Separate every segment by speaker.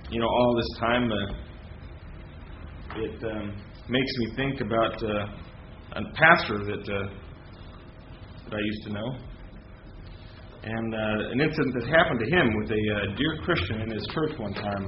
Speaker 1: All this time, it makes me think about a pastor that I used to know, and an incident that happened to him with a dear Christian in his church one time.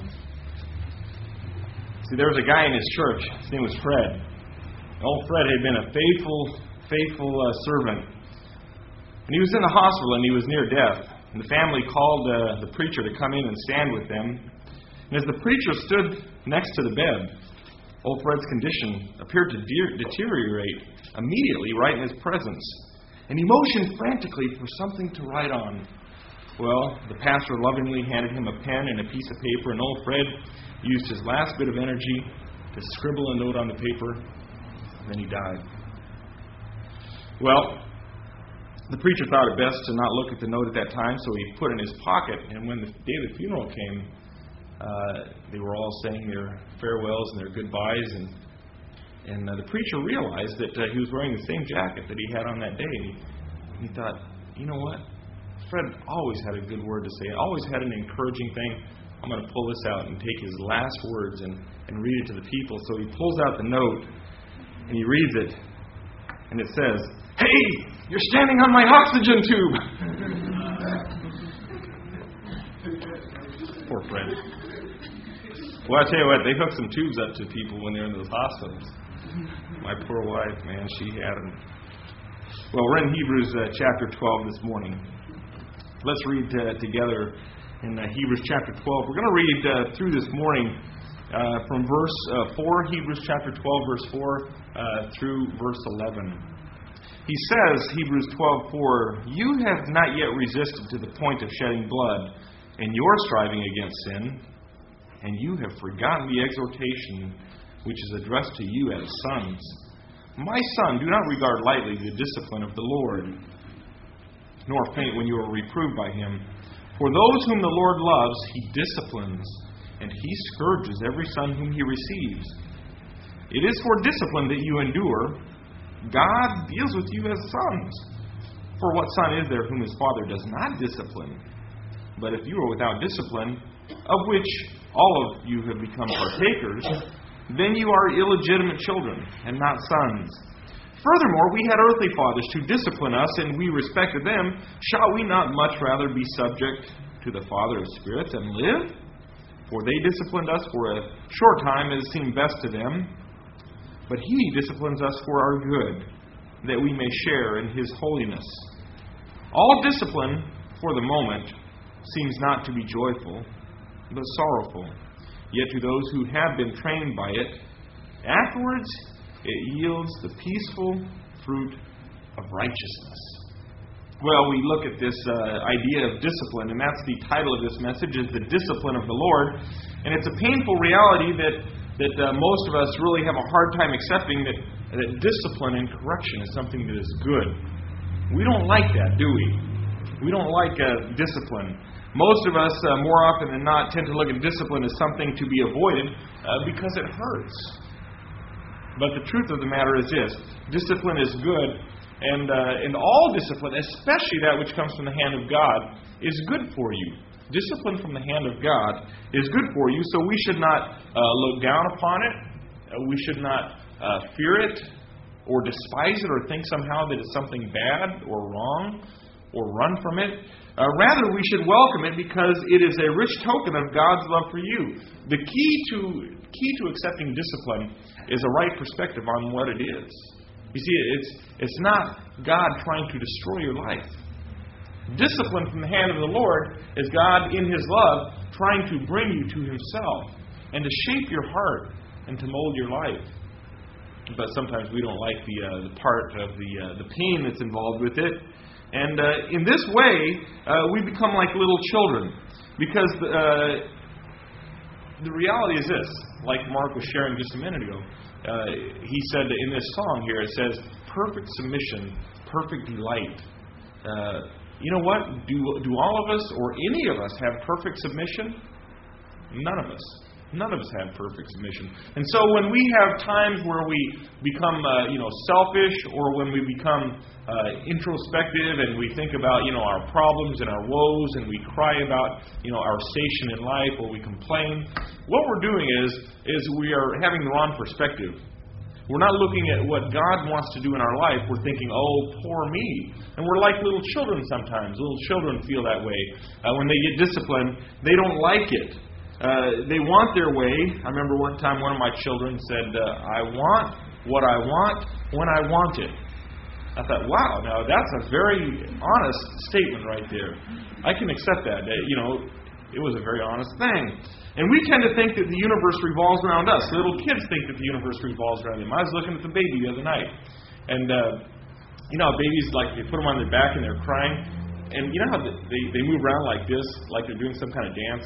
Speaker 1: See, there was a guy in his church. His name was Fred. Old Fred had been a faithful servant, and he was in the hospital and he was near death. And the family called the preacher to come in and stand with them. And as the preacher stood next to the bed, old Fred's condition appeared to deteriorate immediately right in his presence. And he motioned frantically for something to write on. Well, the pastor lovingly handed him a pen and a piece of paper, and old Fred used his last bit of energy to scribble a note on the paper, and then he died. Well, the preacher thought it best to not look at the note at that time, so he put it in his pocket, and when the day of the funeral came, they were all saying their farewells and their goodbyes, and the preacher realized that he was wearing the same jacket that he had on that day. And he thought, you know what? Fred always had a good word to say, always had an encouraging thing. I'm going to pull this out and take his last words and read it to the people. So he pulls out the note, and he reads it, and it says, "Hey, you're standing on my oxygen tube." Poor Fred. Well, I tell you what, they hook some tubes up to people when they're in those hospitals. My poor wife, man, she had them. Well, we're in Hebrews chapter 12 this morning. Let's read together in Hebrews chapter 12. We're going to read through this morning from verse 4, Hebrews chapter 12, verse 4, through verse 11. He says, Hebrews 12:4, "You have not yet resisted to the point of shedding blood in your striving against sin, and you have forgotten the exhortation which is addressed to you as sons. My son, do not regard lightly the discipline of the Lord, nor faint when you are reproved by him. For those whom the Lord loves, he disciplines, and he scourges every son whom he receives. It is for discipline that you endure. God deals with you as sons. For what son is there whom his father does not discipline? But if you are without discipline, of which all of you have become partakers, then you are illegitimate children, and not sons. Furthermore, we had earthly fathers to discipline us, and we respected them. Shall we not much rather be subject to the Father of spirits and live? For they disciplined us for a short time as seemed best to them. But he disciplines us for our good, that we may share in his holiness. All discipline, for the moment, seems not to be joyful, but sorrowful. Yet to those who have been trained by it, afterwards it yields the peaceful fruit of righteousness." Well, we look at this idea of discipline, and that's the title of this message, is the discipline of the Lord. And it's a painful reality that most of us really have a hard time accepting that discipline and correction is something that is good. We don't like that, do we? We don't like discipline. Most of us, more often than not, tend to look at discipline as something to be avoided because it hurts. But the truth of the matter is this: discipline is good, and all discipline, especially that which comes from the hand of God, is good for you. Discipline from the hand of God is good for you, so we should not look down upon it. We should not fear it or despise it or think somehow that it's something bad or wrong or run from it. Rather, we should welcome it because it is a rich token of God's love for you. The key to accepting discipline is a right perspective on what it is. You see, it's not God trying to destroy your life. Discipline from the hand of the Lord is God, in his love, trying to bring you to himself and to shape your heart and to mold your life. But sometimes we don't like the part of the pain that's involved with it. And in this way, we become like little children. Because the reality is this, like Mark was sharing just a minute ago. He said in this song here, it says, perfect submission, perfect delight. You know what? Do all of us or any of us have perfect submission? None of us. None of us have perfect submission. And so when we have times where we become selfish, or when we become introspective and we think about our problems and our woes, and we cry about our station in life, or we complain, what we're doing is we are having the wrong perspective. We're not looking at what God wants to do in our life. We're thinking, oh, poor me. And we're like little children sometimes. Little children feel that way. When they get disciplined, they don't like it. They want their way. I remember one time one of my children said, I want what I want when I want it. I thought, wow, now that's a very honest statement right there. I can accept that. It was a very honest thing. And we tend to think that the universe revolves around us. Little kids think that the universe revolves around them. I was looking at the baby the other night. And, babies, like, they put them on their back and they're crying. And you know how they move around like this, like they're doing some kind of dance,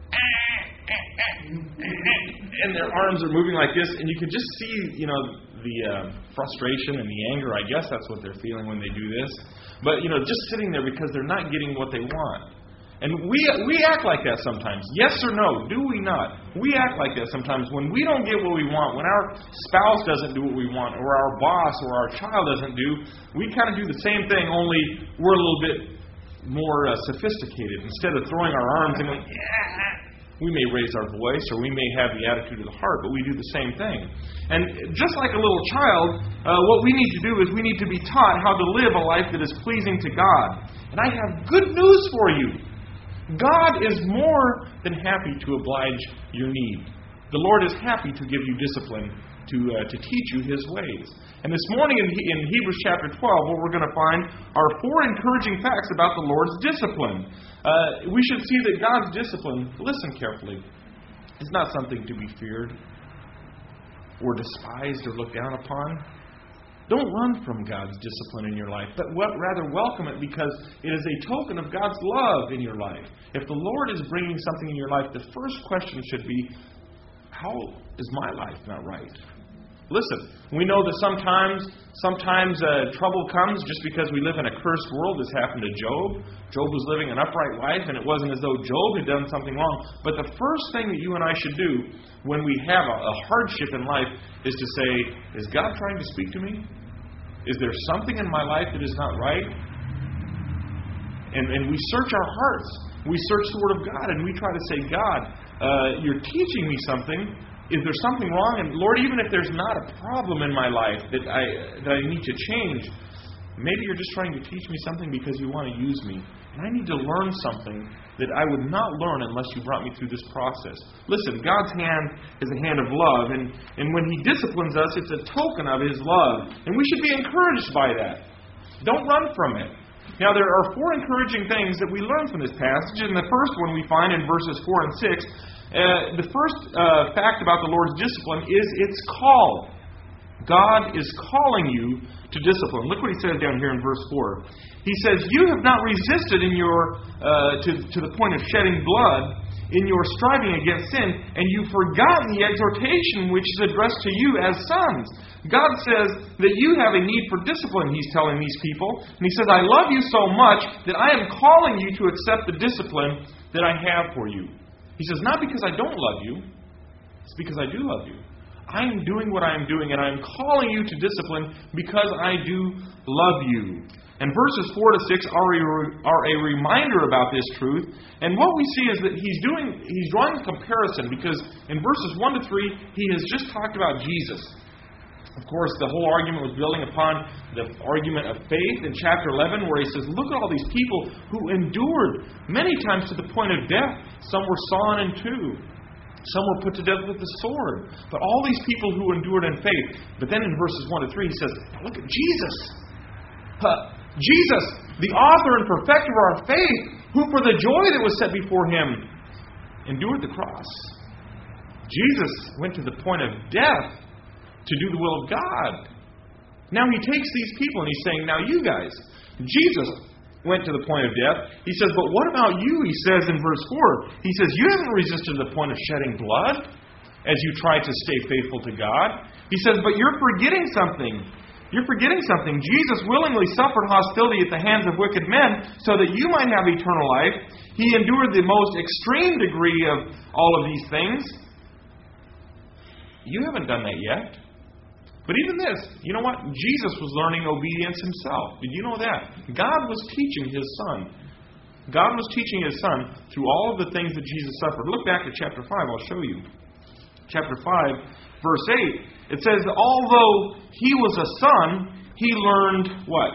Speaker 1: and their arms are moving like this, and you can just see, the frustration and the anger. I guess that's what they're feeling when they do this. But, just sitting there because they're not getting what they want. And we act like that sometimes. Yes or no? Do we not? We act like that sometimes when we don't get what we want, when our spouse doesn't do what we want, or our boss or our child doesn't do, we kind of do the same thing, only we're a little bit more sophisticated. Instead of throwing our arms and going, yeah, we may raise our voice, or we may have the attitude of the heart, but we do the same thing. And just like a little child, what we need to do is we need to be taught how to live a life that is pleasing to God. And I have good news for you. God is more than happy to oblige your need. The Lord is happy to give you discipline to teach you His ways. And this morning in Hebrews chapter 12, what we're going to find are 4 encouraging facts about the Lord's discipline. We should see that God's discipline, listen carefully, is not something to be feared or despised or looked down upon. Don't run from God's discipline in your life, but rather welcome it, because it is a token of God's love in your life. If the Lord is bringing something in your life, the first question should be, how is my life not right? Listen, we know that sometimes trouble comes just because we live in a cursed world. This happened to Job. Job was living an upright life, and it wasn't as though Job had done something wrong. But the first thing that you and I should do when we have a hardship in life is to say, is God trying to speak to me? Is there something in my life that is not right? And we search our hearts. We search the Word of God, and we try to say, God, you're teaching me something. Is there something wrong? And Lord, even if there's not a problem in my life that I need to change, maybe you're just trying to teach me something because you want to use me. And I need to learn something that I would not learn unless you brought me through this process. Listen, God's hand is a hand of love, and when He disciplines us, it's a token of His love. And we should be encouraged by that. Don't run from it. Now, there are 4 encouraging things that we learn from this passage, and the first one we find in verses 4 and 6. The first fact about the Lord's discipline is its call. God is calling you to discipline. Look what He says down here in verse 4. He says, you have not resisted in your to the point of shedding blood in your striving against sin, and you've forgotten the exhortation which is addressed to you as sons. God says that you have a need for discipline, He's telling these people. And He says, I love you so much that I am calling you to accept the discipline that I have for you. He says, not because I don't love you, it's because I do love you. I am doing what I am doing, and I am calling you to discipline because I do love you. And verses 4 to 6 are a reminder about this truth. And what we see is that he's drawing a comparison, because in verses 1 to 3, he has just talked about Jesus. Of course, the whole argument was building upon the argument of faith in chapter 11, where he says, look at all these people who endured many times to the point of death. Some were sawn in two. Some were put to death with the sword. But all these people who endured in faith. But then in verses 1 to 3, he says, look at Jesus. Jesus, the author and perfecter of our faith, who for the joy that was set before Him endured the cross. Jesus went to the point of death to do the will of God. Now He takes these people and He's saying, now you guys, Jesus went to the point of death. He says, but what about you? He says in verse 4, He says, you haven't resisted to the point of shedding blood as you try to stay faithful to God. He says, but you're forgetting something. You're forgetting something. Jesus willingly suffered hostility at the hands of wicked men so that you might have eternal life. He endured the most extreme degree of all of these things. You haven't done that yet. But even this, you know what? Jesus was learning obedience himself. Did you know that? God was teaching his Son. God was teaching his Son through all of the things that Jesus suffered. Look back at chapter 5. I'll show you. Chapter 5, verse 8. It says, although he was a son, he learned what?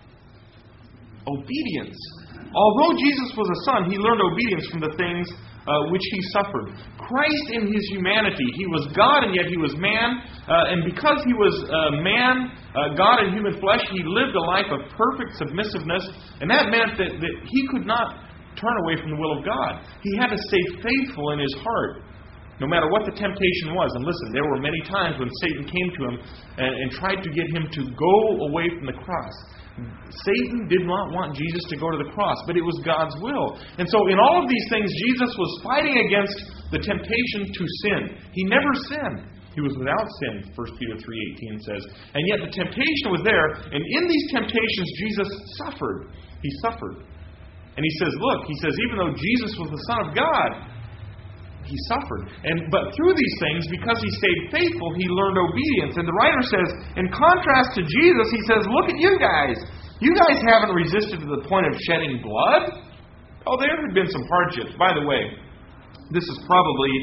Speaker 1: Obedience. Although Jesus was a son, he learned obedience from the things which he suffered. Christ in his humanity, he was God and yet he was man. And because he was man, God in human flesh, he lived a life of perfect submissiveness. And that meant that he could not turn away from the will of God. He had to stay faithful in his heart, no matter what the temptation was. And listen, there were many times when Satan came to him and tried to get him to go away from the cross. Satan did not want Jesus to go to the cross, but it was God's will. And so in all of these things, Jesus was fighting against the temptation to sin. He never sinned. He was without sin, 1 Peter 3:18 says. And yet the temptation was there, and in these temptations, Jesus suffered. He suffered. And he says, look, he says, even though Jesus was the Son of God, he suffered. But through these things, because he stayed faithful, he learned obedience. And the writer says, in contrast to Jesus, he says, look at you guys. You guys haven't resisted to the point of shedding blood. Oh, there have been some hardships. By the way, this is probably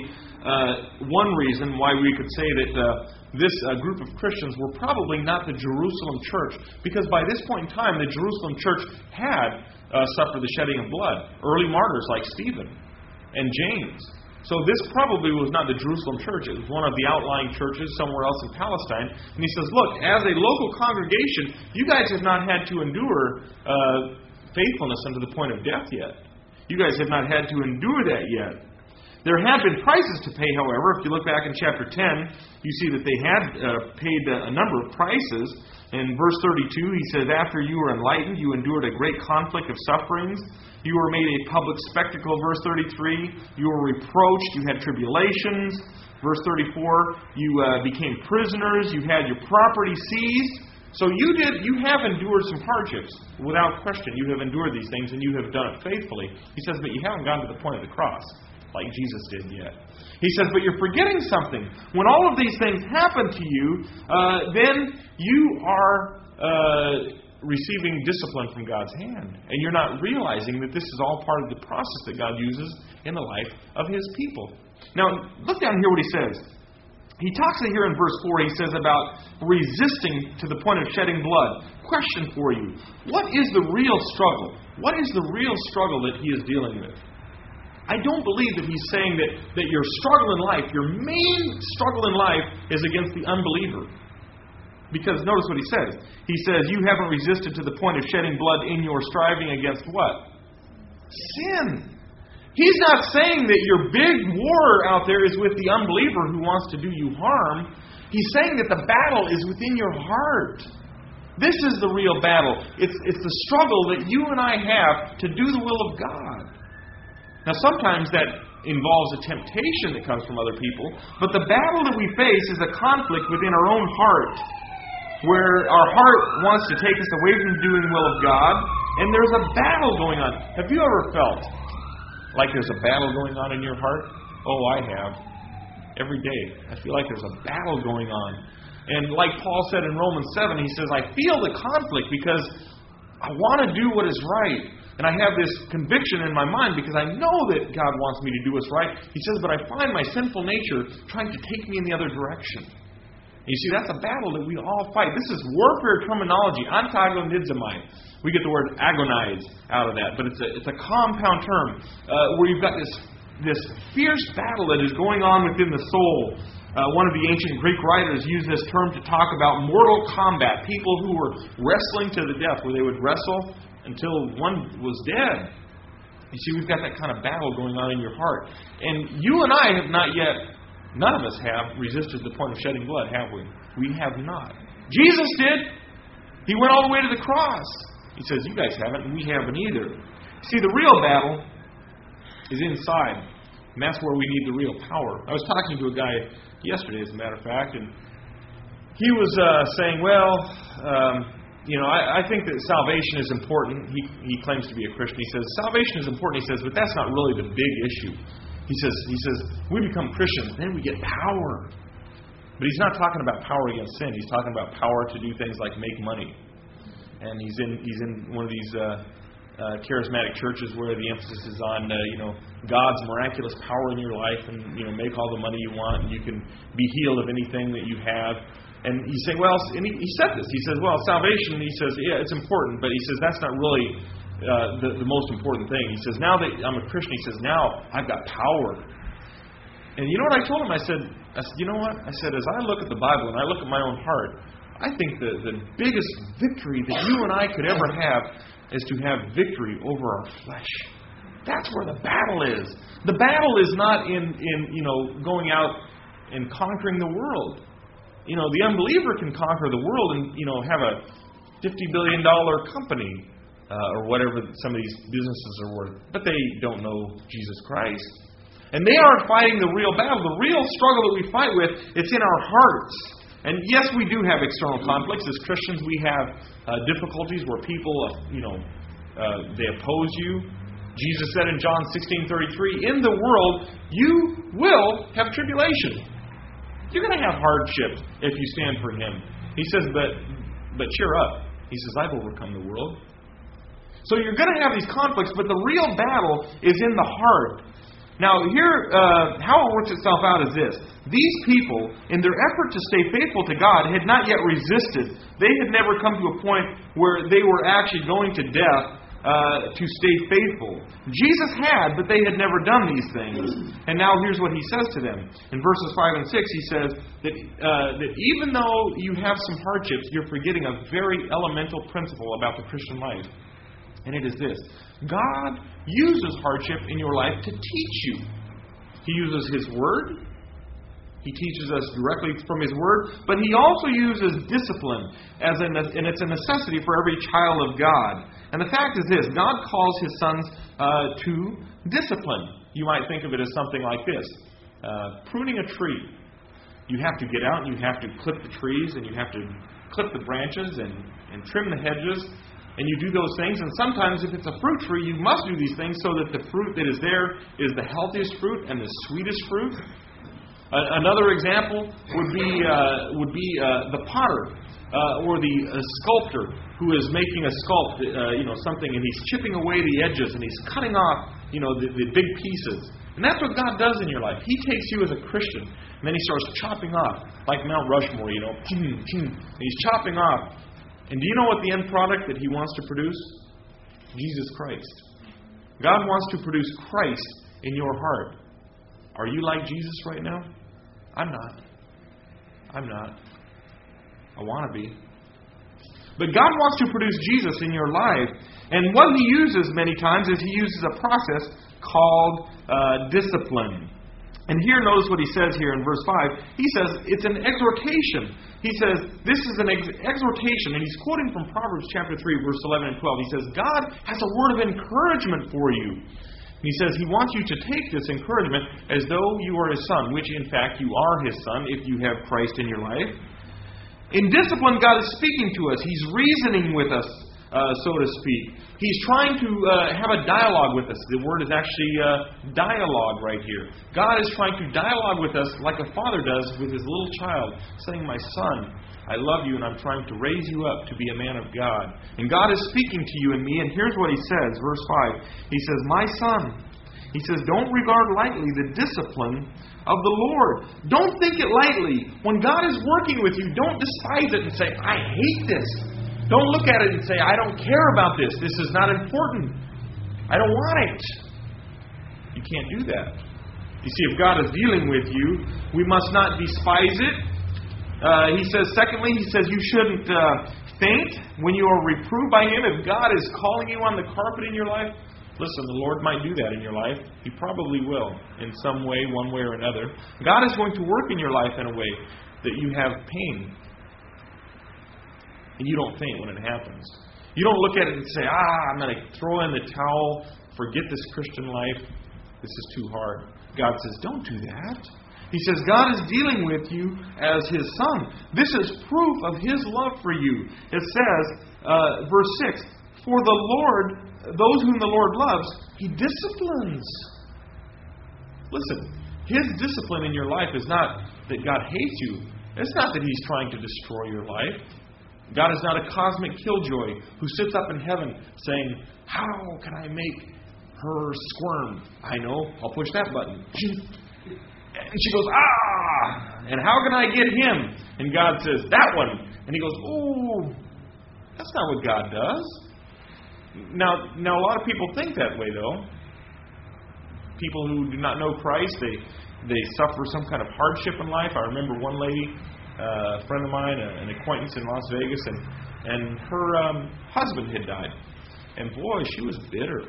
Speaker 1: one reason why we could say that this group of Christians were probably not the Jerusalem church. Because by this point in time, the Jerusalem church had suffered the shedding of blood. Early martyrs like Stephen and James. So this probably was not the Jerusalem church. It was one of the outlying churches somewhere else in Palestine. And he says, look, as a local congregation, you guys have not had to endure faithfulness unto the point of death yet. You guys have not had to endure that yet. There had been prices to pay, however. If you look back in chapter 10, you see that they had paid a number of prices. In verse 32, he says, after you were enlightened, you endured a great conflict of sufferings. You were made a public spectacle, verse 33. You were reproached. You had tribulations. Verse 34, you became prisoners. You had your property seized. So you have endured some hardships. Without question, you have endured these things and you have done it faithfully. He says, but you haven't gotten to the point of the cross like Jesus did yet. He says, but you're forgetting something. When all of these things happen to you, then you are receiving discipline from God's hand. And you're not realizing that this is all part of the process that God uses in the life of His people. Now, look down here what He says. He talks here in verse 4, He says about resisting to the point of shedding blood. Question for you. What is the real struggle? What is the real struggle that He is dealing with? I don't believe that He's saying that your struggle in life, your main struggle in life, is against the unbeliever. Because notice what He says. He says, you haven't resisted to the point of shedding blood in your striving against what? Sin. He's not saying that your big war out there is with the unbeliever who wants to do you harm. He's saying that the battle is within your heart. This is the real battle. It's the struggle that you and I have to do the will of God. Now, sometimes that involves a temptation that comes from other people, but the battle that we face is a conflict within our own heart, where our heart wants to take us away from doing the will of God, and there's a battle going on. Have you ever felt like there's a battle going on in your heart? Oh, I have. Every day. I feel like there's a battle going on. And like Paul said in Romans 7, he says, I feel the conflict because I want to do what is right. And I have this conviction in my mind because I know that God wants me to do what's right. He says, but I find my sinful nature trying to take me in the other direction. And you see, that's a battle that we all fight. This is warfare terminology, antagonizomai. We get the word agonize out of that, but it's a compound term where you've got this fierce battle that is going on within the soul. One of the ancient Greek writers used this term to talk about mortal combat, people who were wrestling to the death, where they would wrestle until one was dead. You see, we've got that kind of battle going on in your heart. And you and I have not yet, none of us have resisted the point of shedding blood, have we? We have not. Jesus did. He went all the way to the cross. He says, you guys haven't, and we haven't either. See, the real battle is inside. And that's where we need the real power. I was talking to a guy yesterday, as a matter of fact, and he was saying, I think that salvation is important. He claims to be a Christian. He says, salvation is important. He says, but that's not really the big issue. He says, we become Christians, then we get power. But he's not talking about power against sin. He's talking about power to do things like make money. And he's in one of these charismatic churches where the emphasis is on God's miraculous power in your life, and make all the money you want, and you can be healed of anything that you have. And he's saying, well, and he said this. He says, well, salvation. He says, yeah, it's important, but he says that's not really the most important thing. He says, now that I'm a Christian, he says, now I've got power. And you know what I told him? I said, you know what? I said, as I look at the Bible and I look at my own heart, I think the biggest victory that you and I could ever have is to have victory over our flesh. That's where the battle is. The battle is not in going out and conquering the world. The unbeliever can conquer the world and have a $50 billion company or whatever some of these businesses are worth, but they don't know Jesus Christ. And they aren't fighting the real battle. The real struggle that we fight with, it's in our hearts. And yes, we do have external conflicts. As Christians, we have difficulties where people, they oppose you. Jesus said in John 16:33, in the world, you will have tribulation. You're going to have hardship if you stand for Him. He says, but cheer up. He says, I've overcome the world. So you're going to have these conflicts, but the real battle is in the heart. Now, here, how it works itself out is this. These people, in their effort to stay faithful to God, had not yet resisted. They had never come to a point where they were actually going to death to stay faithful. Jesus had, but they had never done these things. And now here's what He says to them. In verses 5 and 6, He says that even though you have some hardships, you're forgetting a very elemental principle about the Christian life. And it is this. God uses hardship in your life to teach you. He uses His Word. He teaches us directly from His Word. But He also uses discipline, and it's a necessity for every child of God. And the fact is this. God calls His sons to discipline. You might think of it as something like this. Pruning a tree. You have to get out and you have to clip the trees and you have to clip the branches and trim the hedges. And you do those things, and sometimes if it's a fruit tree, you must do these things so that the fruit that is there is the healthiest fruit and the sweetest fruit. Another example would be the potter or the sculptor who is making a sculpt, something, and he's chipping away the edges and he's cutting off, the big pieces. And that's what God does in your life. He takes you as a Christian, and then He starts chopping off, like Mount Rushmore, and He's chopping off. And do you know what the end product that He wants to produce? Jesus Christ. God wants to produce Christ in your heart. Are you like Jesus right now? I'm not. I want to be. But God wants to produce Jesus in your life. And what He uses many times is He uses a process called discipline. And here, notice what He says here in verse 5. He says it's an exhortation. He says this is an exhortation. And He's quoting from Proverbs chapter 3, verse 11 and 12. He says, God has a word of encouragement for you. He says He wants you to take this encouragement as though you are His son, which in fact you are His son if you have Christ in your life. In discipline, God is speaking to us. He's reasoning with us, so to speak. He's trying to have a dialogue with us. The word is actually dialogue right here. God is trying to dialogue with us like a father does with his little child, saying, my son, I love you and I'm trying to raise you up to be a man of God. And God is speaking to you and me, and here's what He says, verse 5. He says, my son, He says, don't regard lightly the discipline of the Lord. Don't think it lightly. When God is working with you, don't despise it and say, I hate this. Don't look at it and say, I don't care about this. This is not important. I don't want it. You can't do that. You see, if God is dealing with you, we must not despise it. He says, secondly, He says you shouldn't faint when you are reproved by Him. If God is calling you on the carpet in your life, listen, the Lord might do that in your life. He probably will in some way, one way or another. God is going to work in your life in a way that you have pain. And you don't faint when it happens. You don't look at it and say, I'm going to throw in the towel, forget this Christian life. This is too hard. God says, don't do that. He says, God is dealing with you as His son. This is proof of His love for you. It says, verse 6, for the Lord, those whom the Lord loves, He disciplines. Listen, His discipline in your life is not that God hates you. It's not that He's trying to destroy your life. God is not a cosmic killjoy who sits up in heaven saying, how can I make her squirm? I know, I'll push that button. And she goes, ah! And how can I get him? And God says, that one. And He goes, ooh, that's not what God does. Now a lot of people think that way, though. People who do not know Christ, they suffer some kind of hardship in life. I remember one lady, a friend of mine, an acquaintance in Las Vegas, and her husband had died. And boy, she was bitter.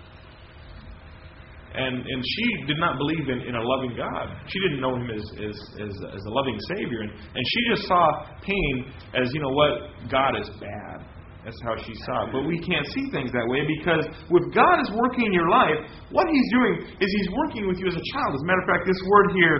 Speaker 1: And she did not believe in a loving God. She didn't know Him as a loving Savior. And she just saw pain as, you know what, God is bad. That's how she saw it. But we can't see things that way, because if God is working in your life, what He's doing is He's working with you as a child. As a matter of fact, this word here,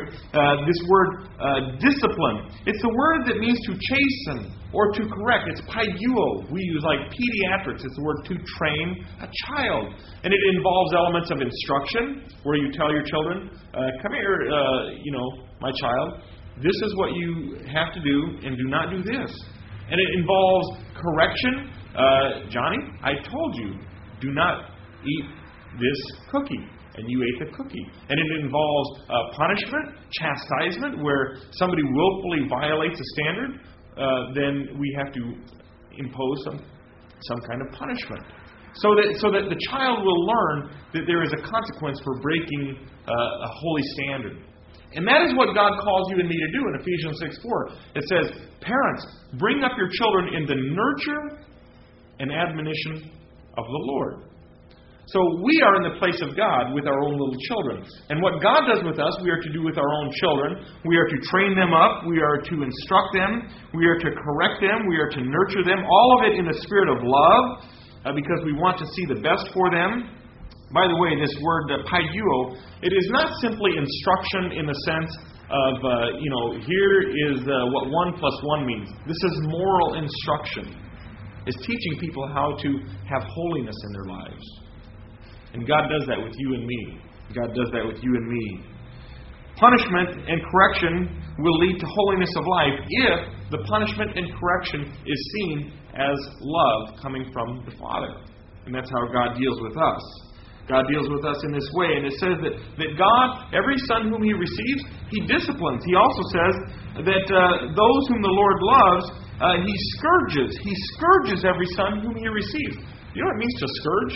Speaker 1: discipline, it's the word that means to chasten or to correct. It's paiguo. We use like pediatrics. It's the word to train a child. And it involves elements of instruction, where you tell your children, come here, my child, this is what you have to do, and do not do this. And it involves correction. Johnny, I told you, do not eat this cookie. And you ate the cookie. And it involves punishment, chastisement, where somebody willfully violates a standard. Then we have to impose some kind of punishment. So that the child will learn that there is a consequence for breaking a holy standard. And that is what God calls you and me to do in Ephesians 6:4. It says, parents, bring up your children in the nurture and admonition of the Lord. So we are in the place of God with our own little children. And what God does with us, we are to do with our own children. We are to train them up. We are to instruct them. We are to correct them. We are to nurture them. All of it in the spirit of love, because we want to see the best for them. By the way, this word paiguo, it is not simply instruction in the sense of, here is what 1 plus 1 means. This is moral instruction. It's teaching people how to have holiness in their lives. And God does that with you and me. God does that with you and me. Punishment and correction will lead to holiness of life if the punishment and correction is seen as love coming from the Father. And that's how God deals with us. God deals with us in this way. And it says that God, every son whom He receives, He disciplines. He also says that those whom the Lord loves, He scourges. He scourges every son whom He receives. You know what it means to scourge?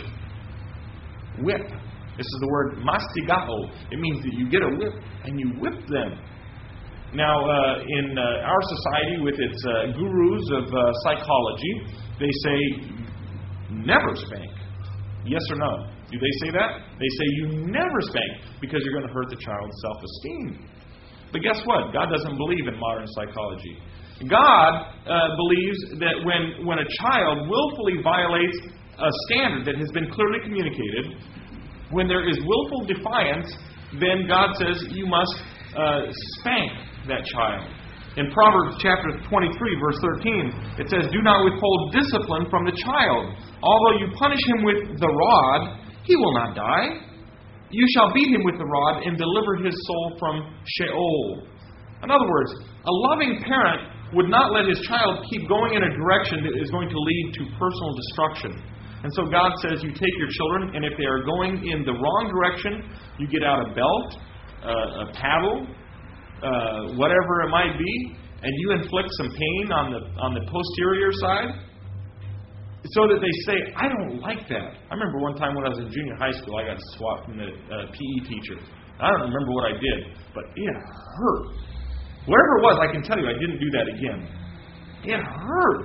Speaker 1: Whip. This is the word mastigao. It means that you get a whip and you whip them. Now, in our society, with its gurus of psychology, they say, never spank. Yes or no? Do they say that? They say you never spank because you're going to hurt the child's self-esteem. But guess what? God doesn't believe in modern psychology. God believes that when a child willfully violates a standard that has been clearly communicated, when there is willful defiance, then God says you must spank that child. In Proverbs chapter 23, verse 13, it says, do not withhold discipline from the child. Although you punish him with the rod, he will not die. You shall beat him with the rod and deliver his soul from Sheol. In other words, a loving parent would not let his child keep going in a direction that is going to lead to personal destruction. And so God says you take your children, and if they are going in the wrong direction, you get out a belt, a paddle, whatever it might be, and you inflict some pain on the posterior side, so that they say, I don't like that. I remember one time when I was in junior high school, I got swapped from the PE teacher. I don't remember what I did, but it hurt. Whatever it was, I can tell you I didn't do that again. It hurt.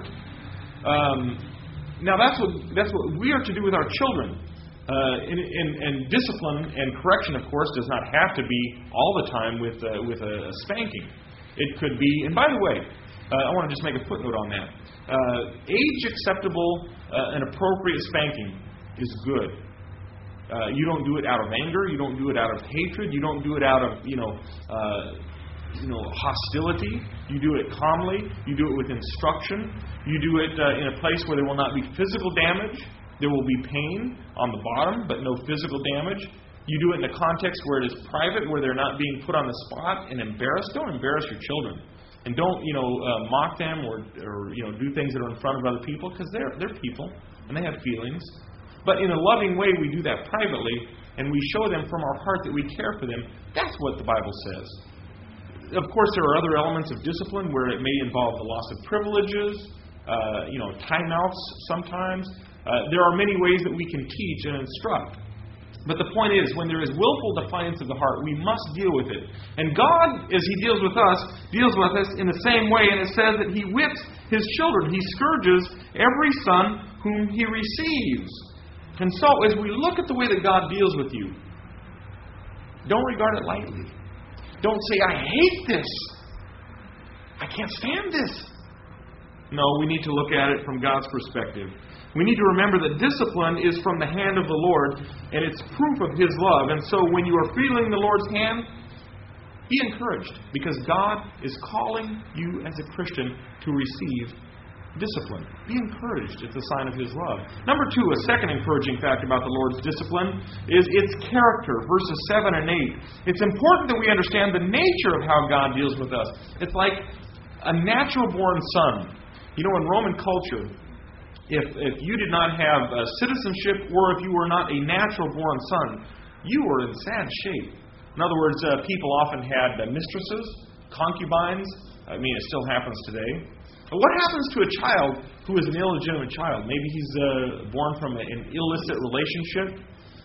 Speaker 1: Now that's what we are to do with our children. And discipline and correction, of course, does not have to be all the time with a spanking. It could be, and by the way, I want to just make a footnote on that. Age-acceptable and appropriate spanking is good. You don't do it out of anger. You don't do it out of hatred. You don't do it out of hostility. You do it calmly. You do it with instruction. You do it in a place where there will not be physical damage. There will be pain on the bottom, but no physical damage. You do it in a context where it is private, where they're not being put on the spot and embarrassed. Don't embarrass your children. And don't, mock them or do things that are in front of other people, because they're people and they have feelings. But in a loving way, we do that privately, and we show them from our heart that we care for them. That's what the Bible says. Of course, there are other elements of discipline where it may involve the loss of privileges, timeouts sometimes. There are many ways that we can teach and instruct. But the point is, when there is willful defiance of the heart, we must deal with it. And God, as He deals with us in the same way. And it says that He whips His children. He scourges every son whom He receives. And so, as we look at the way that God deals with you, don't regard it lightly. Don't say, I hate this. I can't stand this. No, we need to look at it from God's perspective. We need to remember that discipline is from the hand of the Lord, and it's proof of His love. And so when you are feeling the Lord's hand, be encouraged, because God is calling you as a Christian to receive discipline. Be encouraged. It's a sign of His love. Number 2, a second encouraging fact about the Lord's discipline is its character, verses 7 and 8. It's important that we understand the nature of how God deals with us. It's like a natural-born son. In Roman culture, if you did not have citizenship, or if you were not a natural-born son, you were in sad shape. In other words, people often had mistresses, concubines. It still happens today. But what happens to a child who is an illegitimate child? Maybe he's born from an illicit relationship,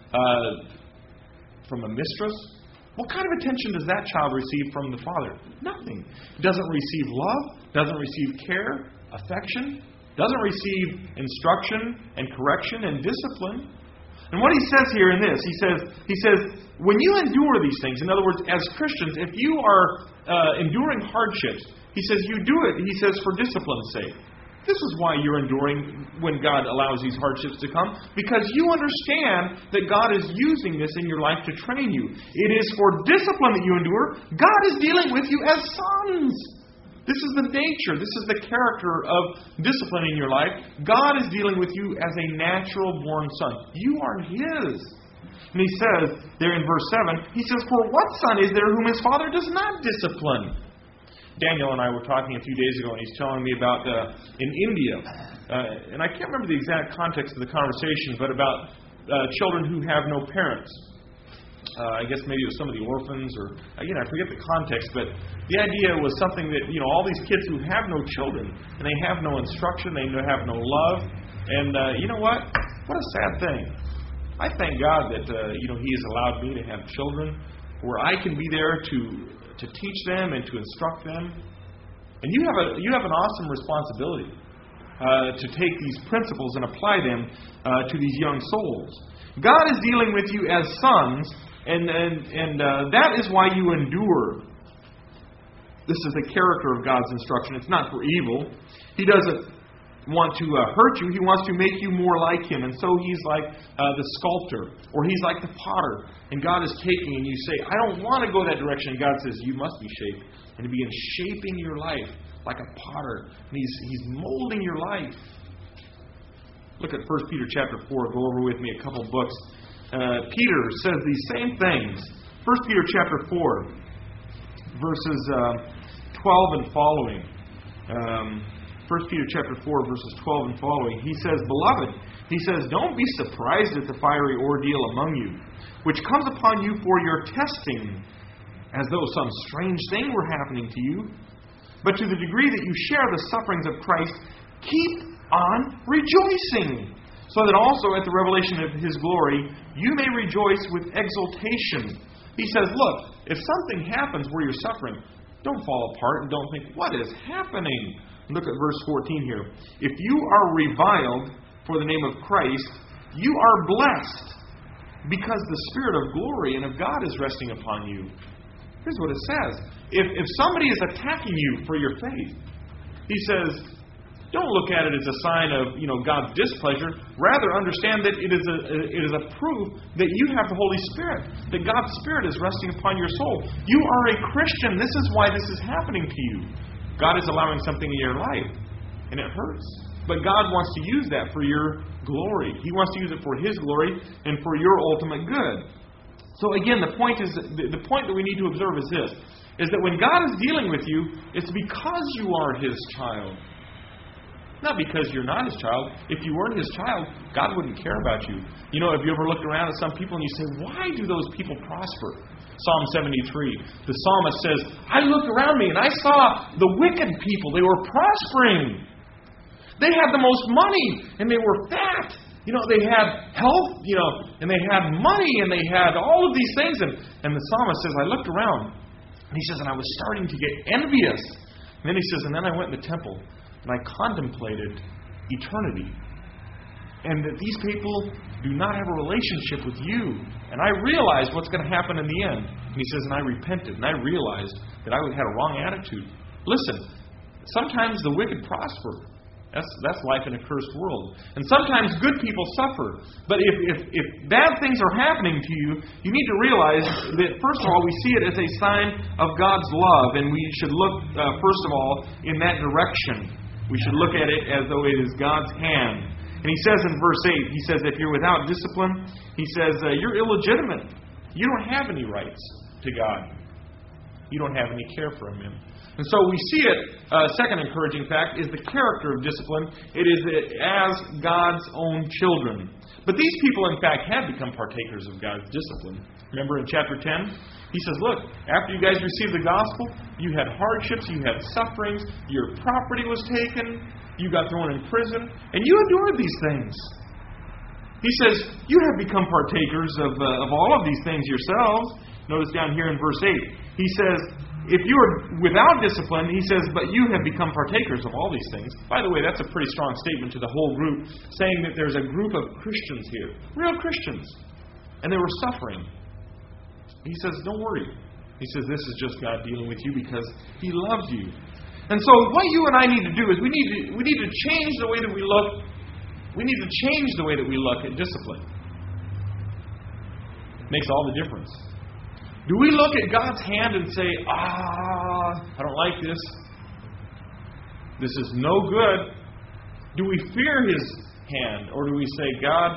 Speaker 1: from a mistress. What kind of attention does that child receive from the father? Nothing. Doesn't receive love, doesn't receive care, affection, doesn't receive instruction and correction and discipline. And what he says here in this, he says, when you endure these things, in other words, as Christians, if you are enduring hardships, he says you do it, he says, for discipline's sake. This is why you're enduring when God allows these hardships to come, because you understand that God is using this in your life to train you. It is for discipline that you endure. God is dealing with you as sons. This is the nature, this is the character of discipline in your life. God is dealing with you as a natural-born son. You are His. And he says, there in verse 7, he says, for what son is there whom his father does not discipline? Daniel and I were talking a few days ago, and he's telling me about in India, and I can't remember the exact context of the conversation, but about children who have no parents. I guess maybe it was some of the orphans, or again, I forget the context, but the idea was something that, all these kids who have no children, and they have no instruction, they have no love, and you know what? What a sad thing. I thank God that He has allowed me to have children where I can be there to teach them and to instruct them. And you have an awesome responsibility to take these principles and apply them to these young souls. God is dealing with you as sons, and that is why you endure. This is the character of God's instruction. It's not for evil. He doesn't want to hurt you. He wants to make you more like Him. And so He's like the sculptor, or He's like the potter. And God is taking, and you say, I don't want to go that direction. And God says, you must be shaped. And to be in shaping your life like a potter. And He's molding your life. Look at 1 Peter chapter 4. Go over with me a couple books. Peter says these same things. 1 Peter chapter 4, verses 12 and following. 1 Peter chapter 4, verses 12 and following. He says, Beloved, he says, don't be surprised at the fiery ordeal among you, which comes upon you for your testing, as though some strange thing were happening to you. But to the degree that you share the sufferings of Christ, keep on rejoicing, so that also at the revelation of His glory, you may rejoice with exultation. He says, look, if something happens where you're suffering, don't fall apart and don't think, what is happening? Look at verse 14 here. If you are reviled for the name of Christ, you are blessed, because the Spirit of glory and of God is resting upon you. Here's what it says. If somebody is attacking you for your faith, he says, don't look at it as a sign of God's displeasure. Rather, understand that it is a proof that you have the Holy Spirit, that God's Spirit is resting upon your soul. You are a Christian. This is why this is happening to you. God is allowing something in your life, and it hurts. But God wants to use that for your glory. He wants to use it for His glory and for your ultimate good. So again, the point that we need to observe is this, is that when God is dealing with you, it's because you are His child. Not because you're not His child. If you weren't His child, God wouldn't care about you. You know, have you ever looked around at some people and you say, why do those people prosper? Psalm 73. The psalmist says, I looked around me and I saw the wicked people. They were prospering. They had the most money and they were fat. You know, they had health, and they had money and they had all of these things. And the psalmist says, I looked around and he says, and I was starting to get envious. And then he says, and then I went in the temple and I contemplated eternity. And that these people do not have a relationship with you. And I realized what's going to happen in the end. And he says, and I repented. And I realized that I had a wrong attitude. Listen, sometimes the wicked prosper. That's life in a cursed world. And sometimes good people suffer. But if bad things are happening to you, you need to realize that, first of all, we see it as a sign of God's love. And we should look, first of all, in that direction. We should look at it as though it is God's hand. And he says in verse 8, he says, if you're without discipline, he says, you're illegitimate. You don't have any rights to God. You don't have any care for Him. And so we see it, second encouraging fact, is the character of discipline. It is as God's own children. But these people, in fact, had become partakers of God's discipline. Remember in chapter 10? He says, look, after you guys received the gospel, you had hardships, you had sufferings, your property was taken, you got thrown in prison, and you endured these things. He says, you have become partakers of all of these things yourselves. Notice down here in verse 8, he says, if you are without discipline, he says, but you have become partakers of all these things. By the way, that's a pretty strong statement to the whole group, saying that there's a group of Christians here, real Christians, and they were suffering. He says, don't worry. He says, this is just God dealing with you because He loves you. And so what you and I need to do is we need to change the way that we look. We need to change the way that we look at discipline. It makes all the difference. Do we look at God's hand and say, I don't like this. This is no good. Do we fear His hand? Or do we say, God,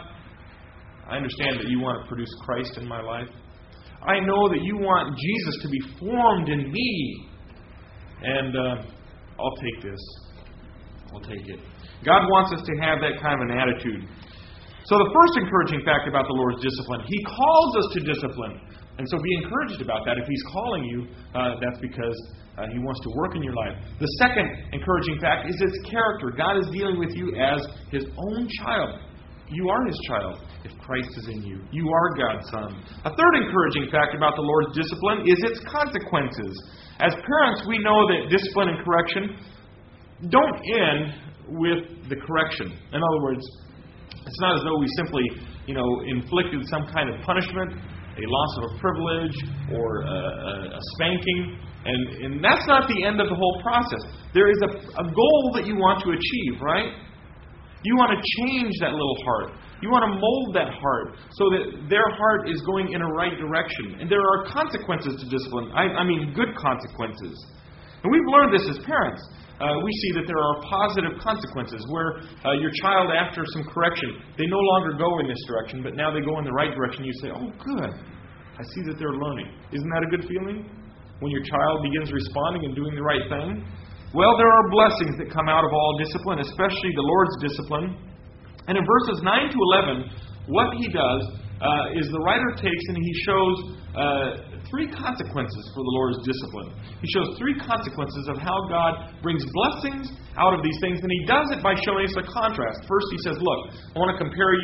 Speaker 1: I understand that you want to produce Christ in my life. I know that you want Jesus to be formed in me. And I'll take this. I'll take it. God wants us to have that kind of an attitude. So the first encouraging fact about the Lord's discipline, He calls us to discipline. And so be encouraged about that. If He's calling you, that's because He wants to work in your life. The second encouraging fact is its character. God is dealing with you as His own child. You are His child if Christ is in you. You are God's son. A third encouraging fact about the Lord's discipline is its consequences. As parents, we know that discipline and correction don't end with the correction. In other words, it's not as though we simply, inflicted some kind of punishment, a loss of a privilege, or a spanking, and that's not the end of the whole process. There is a goal that you want to achieve, right? You want to change that little heart. You want to mold that heart so that their heart is going in a right direction. And there are consequences to discipline. I mean good consequences. And we've learned this as parents. We see that there are positive consequences where your child, after some correction, they no longer go in this direction, but now they go in the right direction. You say, oh, good. I see that they're learning. Isn't that a good feeling? When your child begins responding and doing the right thing? Well, there are blessings that come out of all discipline, especially the Lord's discipline. And in verses 9 to 11, what he does is the writer takes and he shows three consequences for the Lord's discipline. He shows three consequences of how God brings blessings out of these things, and he does it by showing us a contrast. First, he says, look, I want to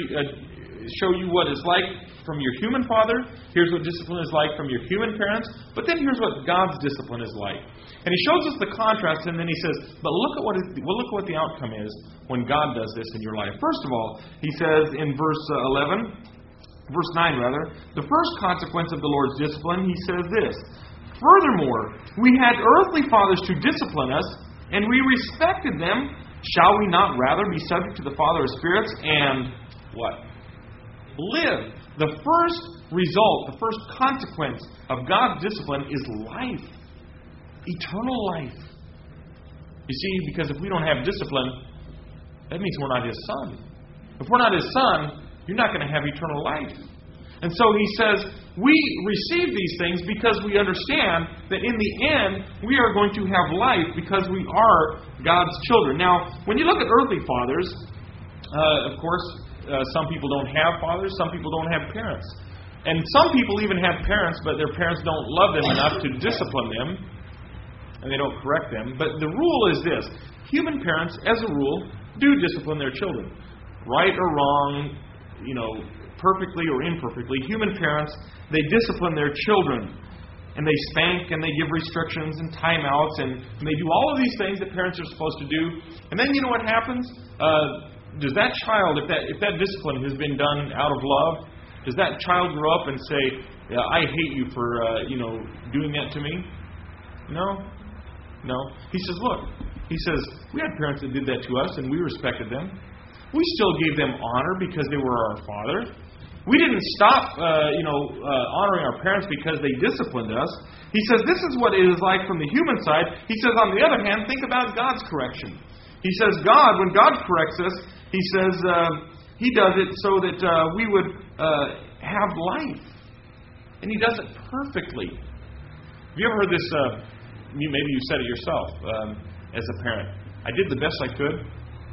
Speaker 1: show you what it's like from your human father. Here's what discipline is like from your human parents. But then here's what God's discipline is like. And he shows us the contrast, and then he says, but look at what the outcome is when God does this in your life. First of all, he says in verse 9, the first consequence of the Lord's discipline, he says this, furthermore, we had earthly fathers to discipline us, and we respected them. Shall we not rather be subject to the Father of spirits and what? Live. The first result, the first consequence of God's discipline is life. Eternal life. You see, because if we don't have discipline, that means we're not His son. If we're not His son, you're not going to have eternal life. And so he says, we receive these things because we understand that in the end, we are going to have life because we are God's children. Now, when you look at earthly fathers, of course, some people don't have fathers, some people don't have parents. And some people even have parents, but their parents don't love them enough to discipline them, and they don't correct them. But the rule is this: human parents, as a rule, do discipline their children. Right or wrong, perfectly or imperfectly, human parents, they discipline their children. And they spank, and they give restrictions and timeouts, and they do all of these things that parents are supposed to do. And then you know what happens? Does that child, if that discipline has been done out of love, does that child grow up and say, I hate you for doing that to me? No. He says, look, we had parents that did that to us, and we respected them. We still gave them honor because they were our father. We didn't stop, honoring our parents because they disciplined us. He says this is what it is like from the human side. He says, on the other hand, think about God's correction. He says when God corrects us, He says He does it so that we would have life. And He does it perfectly. Have you ever heard this? Maybe you said it yourself as a parent. I did the best I could.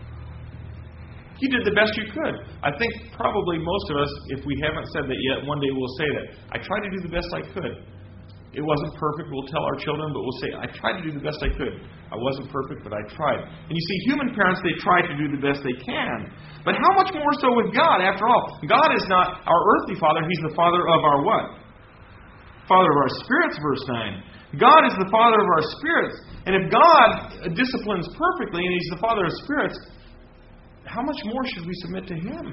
Speaker 1: You did the best you could. I think probably most of us, if we haven't said that yet, one day we'll say that. I tried to do the best I could. It wasn't perfect, we'll tell our children, but we'll say, I tried to do the best I could. I wasn't perfect, but I tried. And you see, human parents, they try to do the best they can. But how much more so with God, after all? God is not our earthly Father, He's the Father of our what? Father of our spirits, verse 9. God is the Father of our spirits. And if God disciplines perfectly, and He's the Father of spirits, how much more should we submit to Him?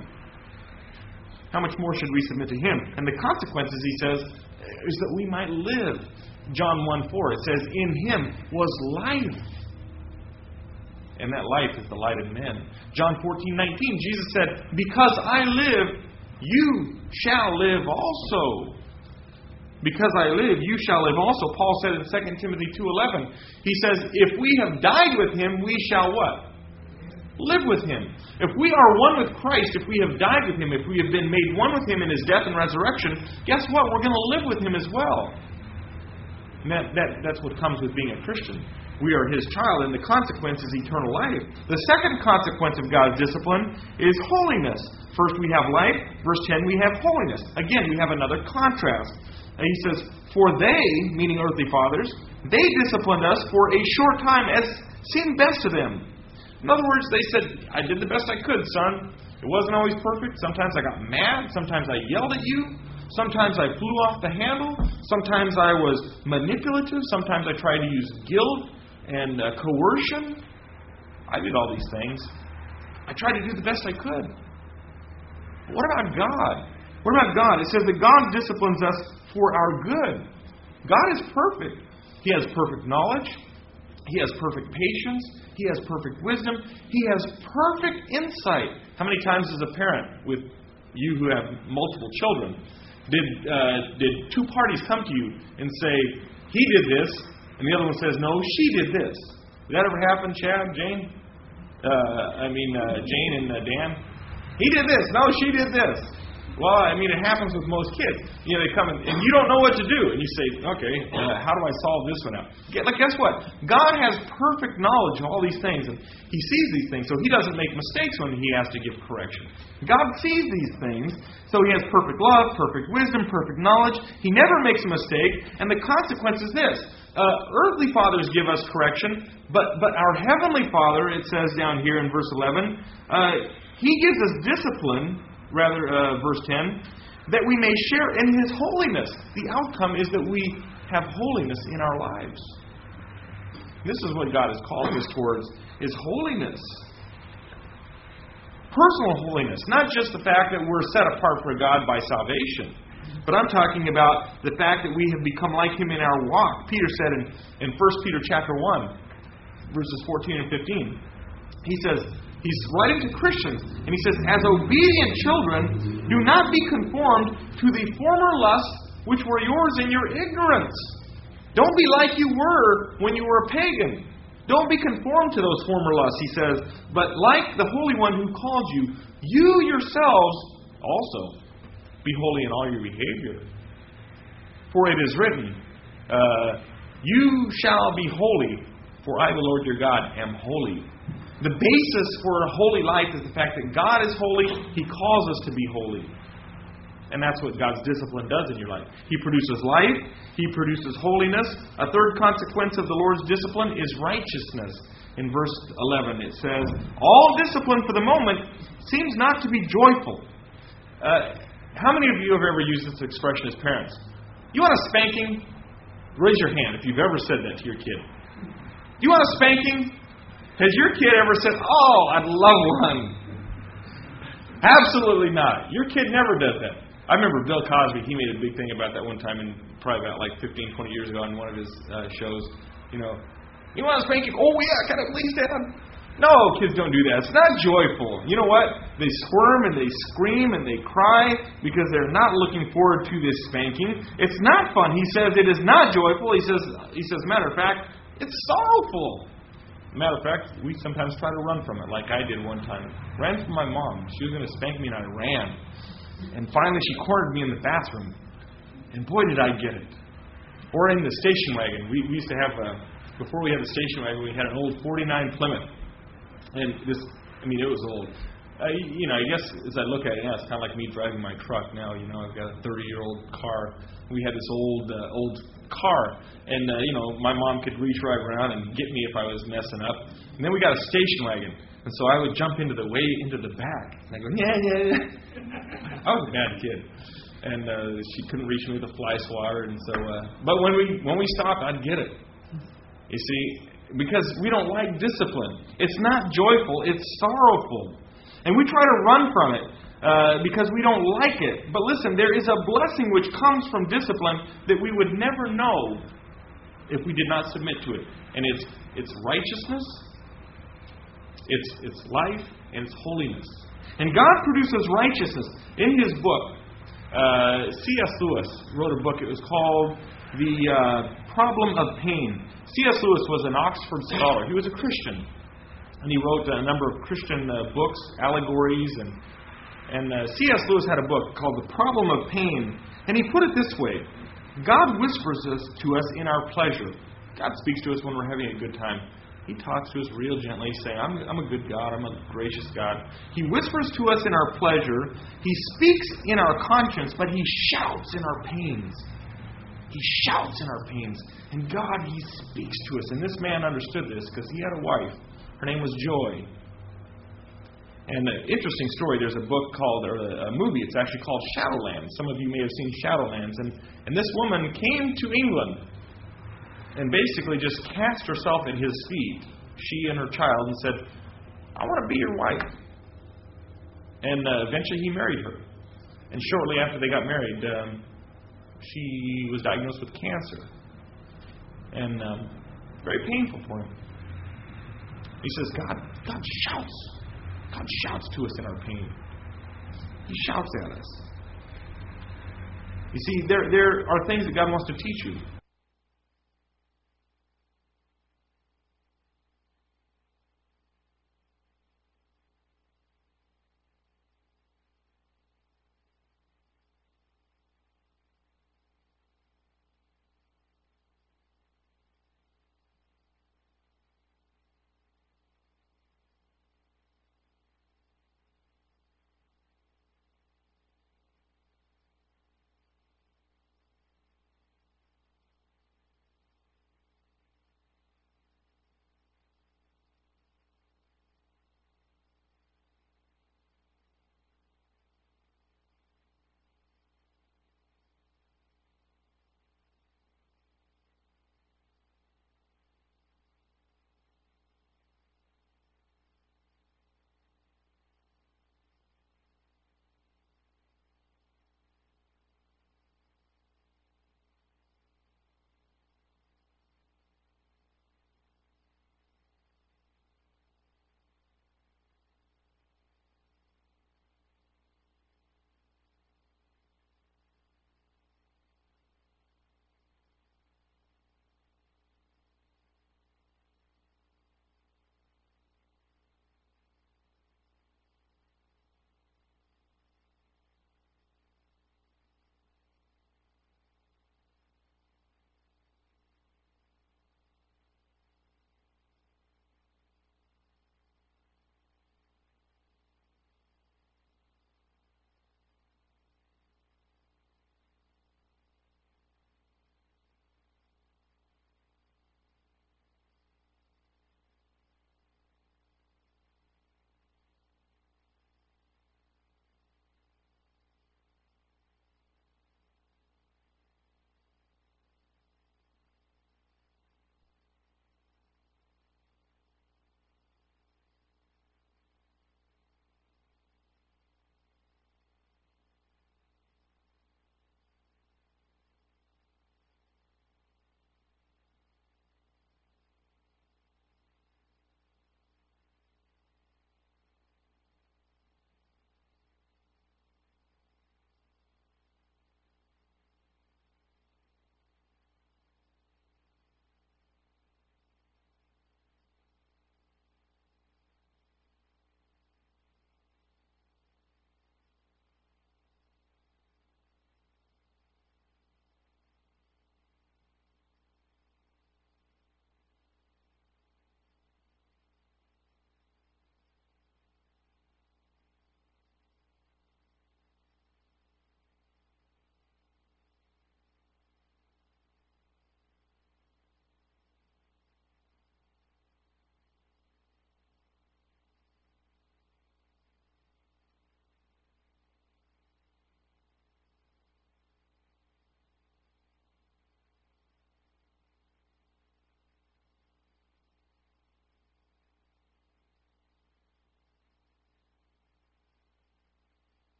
Speaker 1: How much more should we submit to Him? And the consequences, He says, is that we might live. John 1:4, it says, in Him was life. And that life is the light of men. John 14:19, Jesus said, because I live, you shall live also. Because I live, you shall live also. Paul said in 2 Timothy 2:11, he says, if we have died with Him, we shall what? Live with Him. If we are one with Christ, if we have died with Him, if we have been made one with Him in His death and resurrection, guess what? We're going to live with Him as well. And that's what comes with being a Christian. We are His child, and the consequence is eternal life. The second consequence of God's discipline is holiness. First we have life. Verse 10, we have holiness. Again, we have another contrast. And he says, for they, meaning earthly fathers, they disciplined us for a short time as seemed best to them. In other words, they said, I did the best I could, son. It wasn't always perfect. Sometimes I got mad. Sometimes I yelled at you. Sometimes I flew off the handle. Sometimes I was manipulative. Sometimes I tried to use guilt and coercion. I did all these things. I tried to do the best I could. But what about God? What about God? It says that God disciplines us for our good. God is perfect. He has perfect knowledge. He has perfect patience. He has perfect wisdom. He has perfect insight. How many times as a parent, with you who have multiple children, did two parties come to you and say, he did this, and the other one says, no, she did this? Did that ever happen, Chad, Jane? Jane and Dan? He did this. No, she did this. Well, it happens with most kids. They come and you don't know what to do. And you say, okay, how do I solve this one out? Guess what? God has perfect knowledge of all these things. And He sees these things. So He doesn't make mistakes when He has to give correction. God sees these things. So He has perfect love, perfect wisdom, perfect knowledge. He never makes a mistake. And the consequence is this. Earthly fathers give us correction. But our Heavenly Father, it says down here in verse 11, He gives us discipline, verse 10, that we may share in His holiness. The outcome is that we have holiness in our lives. This is what God has called us towards, is holiness. Personal holiness. Not just the fact that we're set apart for God by salvation, but I'm talking about the fact that we have become like Him in our walk. Peter said in 1 Peter chapter 1, verses 14 and 15, he says, he's writing to Christians, and he says, as obedient children, do not be conformed to the former lusts which were yours in your ignorance. Don't be like you were when you were a pagan. Don't be conformed to those former lusts, he says, but like the Holy One who called you, you yourselves also be holy in all your behavior. For it is written, you shall be holy, for I, the Lord your God, am holy. The basis for a holy life is the fact that God is holy. He calls us to be holy. And that's what God's discipline does in your life. He produces life. He produces holiness. A third consequence of the Lord's discipline is righteousness. In verse 11 it says, all discipline for the moment seems not to be joyful. How many of you have ever used this expression as parents? You want a spanking? Raise your hand if you've ever said that to your kid. You want a spanking? Has your kid ever said, oh, I'd love one? Absolutely not. Your kid never does that. I remember Bill Cosby, he made a big thing about that one time, probably about like 15, 20 years ago on one of his shows. You want a spanking? Oh, yeah, can I please, Dad? No, kids don't do that. It's not joyful. You know what? They squirm and they scream and they cry because they're not looking forward to this spanking. It's not fun. He says it is not joyful. He says, matter of fact, it's sorrowful. Matter of fact, we sometimes try to run from it, like I did one time. Ran from my mom. She was going to spank me and I ran. And finally she cornered me in the bathroom. And boy, did I get it. Or in the station wagon. We used to have, before we had the station wagon, we had an old 49 Plymouth. And it was old. I guess as I look at it now, it's kind of like me driving my truck now. I've got a 30-year-old car. We had this old car. And, my mom could reach right around and get me if I was messing up. And then we got a station wagon. And so I would jump into the back. And I go, yeah. I was a bad kid. And she couldn't reach me with a fly swatter. And so, but when we stopped, I'd get it. You see, because we don't like discipline. It's not joyful. It's sorrowful. And we try to run from it because we don't like it. But listen, there is a blessing which comes from discipline that we would never know if we did not submit to it. And it's righteousness, it's life, and it's holiness. And God produces righteousness. In his book, C.S. Lewis wrote a book. It was called The Problem of Pain. C.S. Lewis was an Oxford scholar. He was a Christian. And he wrote a number of Christian books, allegories. And C.S. Lewis had a book called The Problem of Pain. And he put it this way. God whispers to us in our pleasure. God speaks to us when we're having a good time. He talks to us real gently, saying, I'm a good God. I'm a gracious God. He whispers to us in our pleasure. He speaks in our conscience, but he shouts in our pains. He shouts in our pains. And God, he speaks to us. And this man understood this because he had a wife. Her name was Joy. And an interesting story, there's a book called, or a movie, it's actually called Shadowlands. Some of you may have seen Shadowlands. And this woman came to England and basically just cast herself at his feet, she and her child, and said, I want to be your wife. And eventually he married her. And shortly after they got married, she was diagnosed with cancer. And very painful for him. He says, God shouts. God shouts to us in our pain. He shouts at us. You see, there are things that God wants to teach you.